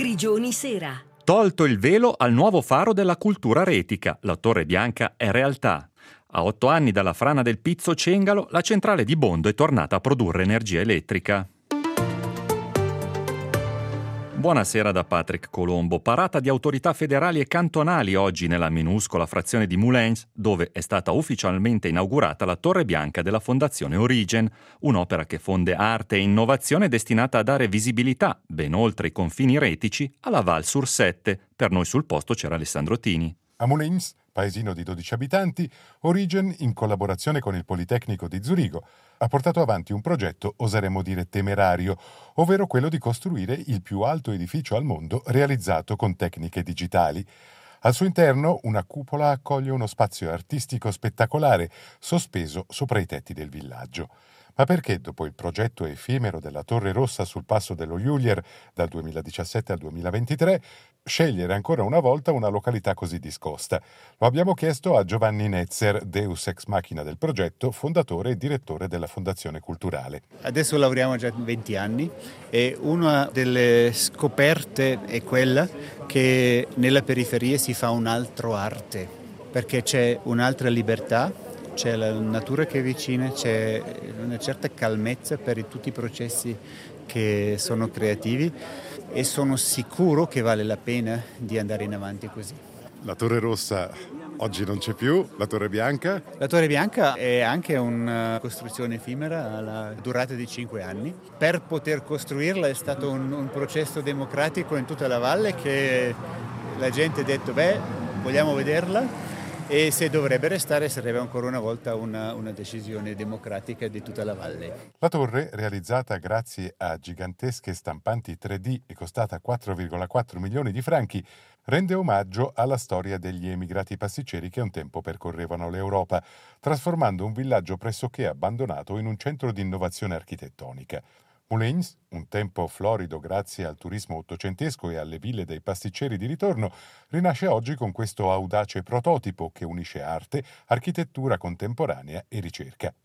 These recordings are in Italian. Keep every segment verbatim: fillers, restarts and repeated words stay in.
Grigioni Sera. Tolto il velo al nuovo faro della cultura retica, la Torre Bianca è realtà. A otto anni dalla frana del Pizzo Cengalo, la centrale di Bondo è tornata a produrre energia elettrica. Buonasera da Patrick Colombo. Parata di autorità federali e cantonali oggi nella minuscola frazione di Moulins, dove è stata ufficialmente inaugurata la Torre Bianca della Fondazione Origen, un'opera che fonde arte e innovazione destinata a dare visibilità, ben oltre i confini retici, alla Val sur Sette. Per noi sul posto c'era Alessandro Tini. A Moulins, paesino di dodici abitanti, Origen, in collaborazione con il Politecnico di Zurigo, ha portato avanti un progetto, oseremmo dire temerario, ovvero quello di costruire il più alto edificio al mondo realizzato con tecniche digitali. Al suo interno una cupola accoglie uno spazio artistico spettacolare, sospeso sopra i tetti del villaggio. Ma perché, dopo il progetto effimero della Torre Rossa sul passo dello Julier dal duemiladiciassette al duemilaventitré, scegliere ancora una volta una località così discosta? Lo abbiamo chiesto a Giovanni Netzer, deus ex machina del progetto, fondatore e direttore della Fondazione Culturale. Adesso lavoriamo già venti anni e una delle scoperte è quella che nella periferia si fa un altro arte, perché c'è un'altra libertà. C'è la natura che è vicina, c'è una certa calmezza per tutti i processi che sono creativi e sono sicuro che vale la pena di andare in avanti così. La Torre Rossa oggi non c'è più, la Torre Bianca? La Torre Bianca è anche una costruzione effimera alla durata di cinque anni. Per poter costruirla è stato un, un processo democratico in tutta la valle che la gente ha detto, beh, vogliamo vederla. E se dovrebbe restare sarebbe ancora una volta una, una decisione democratica di tutta la valle. La torre, realizzata grazie a gigantesche stampanti tre D e costata quattro virgola quattro milioni di franchi, rende omaggio alla storia degli emigrati pasticceri che un tempo percorrevano l'Europa, trasformando un villaggio pressoché abbandonato in un centro di innovazione architettonica. Moulins, un tempo florido grazie al turismo ottocentesco e alle ville dei pasticceri di ritorno, rinasce oggi con questo audace prototipo che unisce arte, architettura contemporanea e ricerca.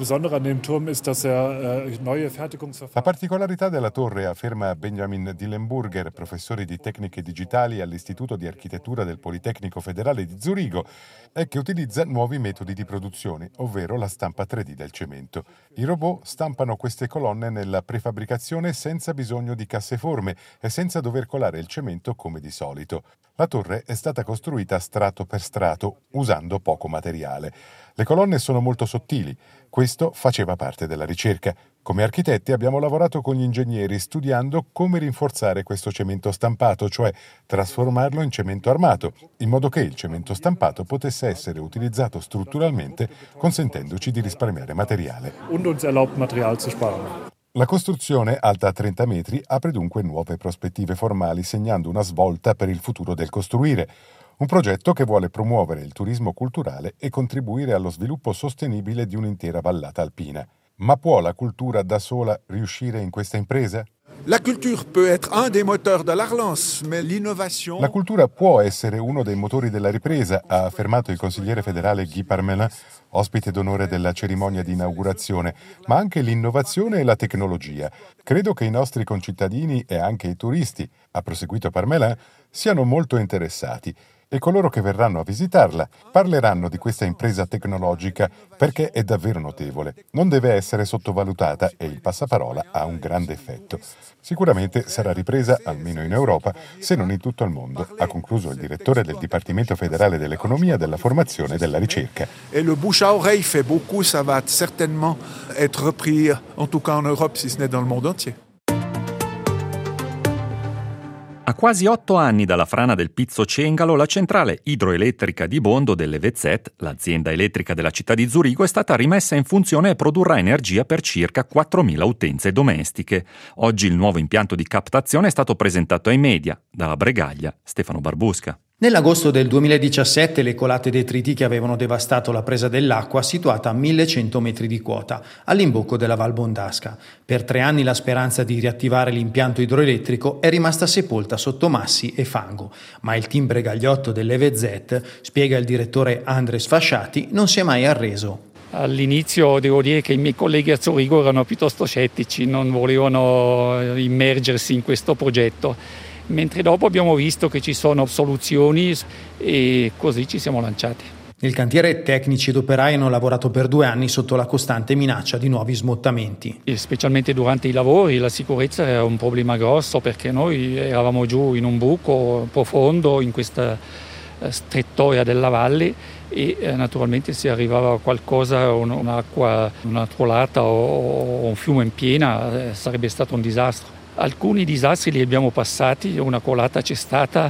La particolarità della torre, afferma Benjamin Dillenburger, professore di tecniche digitali all'Istituto di Architettura del Politecnico Federale di Zurigo, è che utilizza nuovi metodi di produzione, ovvero la stampa tre D del cemento. I robot stampano queste colonne nella prefabbricazione senza bisogno di casseforme e senza dover colare il cemento come di solito. La torre è stata costruita strato per strato, usando poco materiale. Le colonne sono molto sottili. Questo faceva parte della ricerca. Come architetti abbiamo lavorato con gli ingegneri studiando come rinforzare questo cemento stampato, cioè trasformarlo in cemento armato, in modo che il cemento stampato potesse essere utilizzato strutturalmente, consentendoci di risparmiare materiale. Und uns erlaubt, Material zu sparen. La costruzione, alta trenta metri, apre dunque nuove prospettive formali, segnando una svolta per il futuro del costruire. Un progetto che vuole promuovere il turismo culturale e contribuire allo sviluppo sostenibile di un'intera vallata alpina. Ma può la cultura da sola riuscire in questa impresa? La culture peut être un des moteurs de la relance, mais l'innovation... La cultura può essere uno dei motori della ripresa, ha affermato il consigliere federale Guy Parmelin, ospite d'onore della cerimonia di inaugurazione, ma anche l'innovazione e la tecnologia. Credo che i nostri concittadini e anche i turisti, ha proseguito Parmelin, siano molto interessati. E coloro che verranno a visitarla parleranno di questa impresa tecnologica perché è davvero notevole. Non deve essere sottovalutata e il passaparola ha un grande effetto. Sicuramente sarà ripresa, almeno in Europa, se non in tutto il mondo, ha concluso il direttore del Dipartimento federale dell'Economia, della Formazione e della Ricerca. E le bouche à oreille fait beaucoup, ça va certainement être repris, en tout cas en Europe, si ce n'est dans le monde entier. A quasi otto anni dalla frana del Pizzo Cengalo, la centrale idroelettrica di Bondo dell'E V Z, l'azienda elettrica della città di Zurigo, è stata rimessa in funzione e produrrà energia per circa quattromila utenze domestiche. Oggi il nuovo impianto di captazione è stato presentato ai media. Dalla Bregaglia, Stefano Barbusca. Nell'agosto del duemiladiciassette le colate detritiche avevano devastato la presa dell'acqua situata a millecento metri di quota, all'imbocco della Val Bondasca. Per tre anni la speranza di riattivare l'impianto idroelettrico è rimasta sepolta sotto massi e fango, ma il team Bregagliotto dell'E V Z, spiega il direttore Andres Fasciati, non si è mai arreso. All'inizio devo dire che i miei colleghi a Zurigo erano piuttosto scettici, non volevano immergersi in questo progetto. mentre dopo abbiamo visto che ci sono soluzioni e così ci siamo lanciati. Nel cantiere tecnici ed operai hanno lavorato per due anni sotto la costante minaccia di nuovi smottamenti. E specialmente durante i lavori la sicurezza era un problema grosso, perché noi eravamo giù in un buco profondo in questa strettoia della valle e eh, naturalmente se arrivava qualcosa, un, un'acqua, una trollata o, o un fiume in piena, eh, sarebbe stato un disastro. Alcuni disastri li abbiamo passati, una colata c'è stata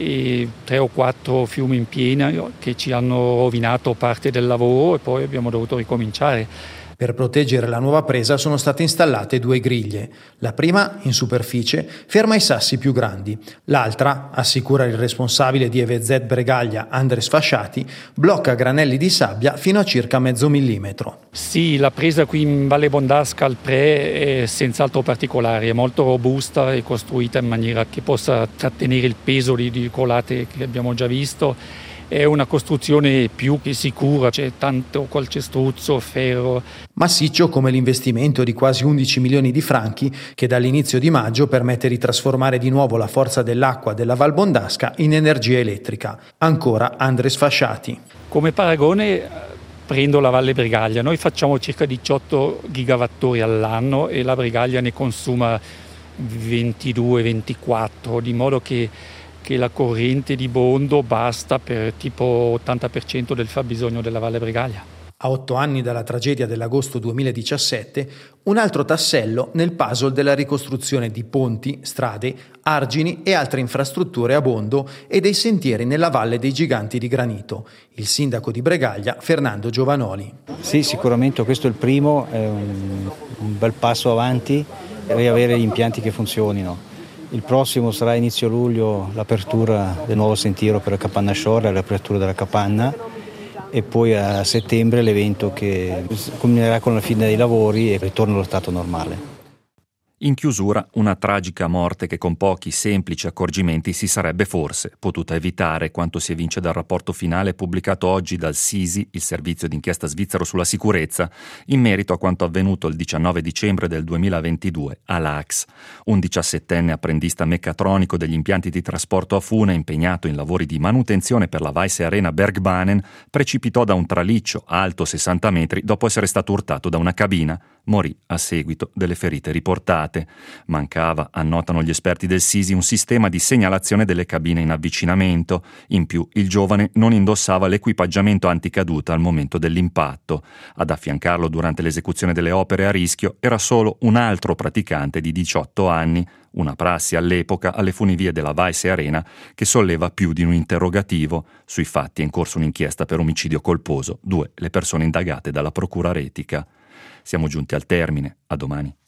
e tre o quattro fiumi in piena che ci hanno rovinato parte del lavoro e poi abbiamo dovuto ricominciare. Per proteggere la nuova presa sono state installate due griglie. La prima, in superficie, ferma i sassi più grandi. L'altra, assicura il responsabile di E V Z Bregaglia, Andres Fasciati, blocca granelli di sabbia fino a circa mezzo millimetro. Sì, la presa qui in Valle Bondasca al Pre è senz'altro particolare, è molto robusta e costruita in maniera che possa trattenere il peso di, di colate che abbiamo già visto. È una costruzione più che sicura, c'è tanto calcestruzzo, ferro. Massiccio come l'investimento di quasi undici milioni di franchi che dall'inizio di maggio permette di trasformare di nuovo la forza dell'acqua della Val Bondasca in energia elettrica. Ancora Andres Fasciati. Come paragone prendo la Valle Bregaglia, noi facciamo circa diciotto gigawattori all'anno e la Bregaglia ne consuma ventidue ventiquattro, di modo che che la corrente di Bondo basta per tipo ottanta per cento del fabbisogno della Valle Bregaglia. A otto anni dalla tragedia dell'agosto duemiladiciassette, un altro tassello nel puzzle della ricostruzione di ponti, strade, argini e altre infrastrutture a Bondo e dei sentieri nella Valle dei Giganti di Granito. Il sindaco di Bregaglia, Fernando Giovanoli. Sì, sicuramente questo è il primo, è un, un bel passo avanti per riavere gli impianti che funzionino. Il prossimo sarà inizio luglio l'apertura del nuovo sentiero per la Capanna Shore, l'apertura della capanna e poi a settembre l'evento che culminerà con la fine dei lavori e il ritorno allo stato normale. In chiusura, una tragica morte che con pochi semplici accorgimenti si sarebbe forse potuta evitare, quanto si evince dal rapporto finale pubblicato oggi dal S I S I, il servizio d'inchiesta svizzero sulla sicurezza, in merito a quanto avvenuto il diciannove dicembre del duemilaventidue a Lax. Un diciassettenne apprendista meccatronico degli impianti di trasporto a fune impegnato in lavori di manutenzione per la Weisse Arena Bergbanen precipitò da un traliccio alto sessanta metri dopo essere stato urtato da una cabina. Morì a seguito delle ferite riportate. Mancava, annotano gli esperti del S I S I, un sistema di segnalazione delle cabine in avvicinamento. In più, il giovane non indossava l'equipaggiamento anticaduta al momento dell'impatto. Ad affiancarlo durante l'esecuzione delle opere a rischio era solo un altro praticante di diciotto anni, una prassi all'epoca alle funivie della Weisse Arena che solleva più di un interrogativo. Sui fatti è in corso un'inchiesta per omicidio colposo, due le persone indagate dalla procura retica. Siamo giunti al termine, a domani.